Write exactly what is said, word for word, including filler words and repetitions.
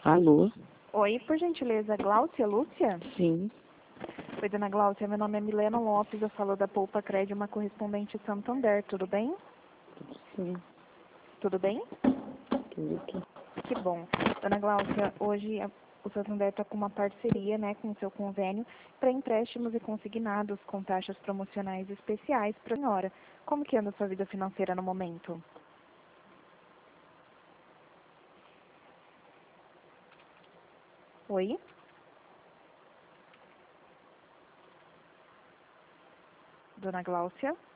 Alô? Oi, por gentileza, Gláucia Lúcia? Sim, Oi, dona Gláucia, meu nome é Milena Lopes, eu falo da Poupa Cred, uma correspondente Santander, tudo bem? sim, Tudo bem? tudo. Que bom. Dona Gláucia, hoje a- o Santander está com uma parceria, né, com o seu convênio para empréstimos e consignados com taxas promocionais especiais para a senhora. Como que anda a sua vida financeira no momento? Oi? Dona Gláucia?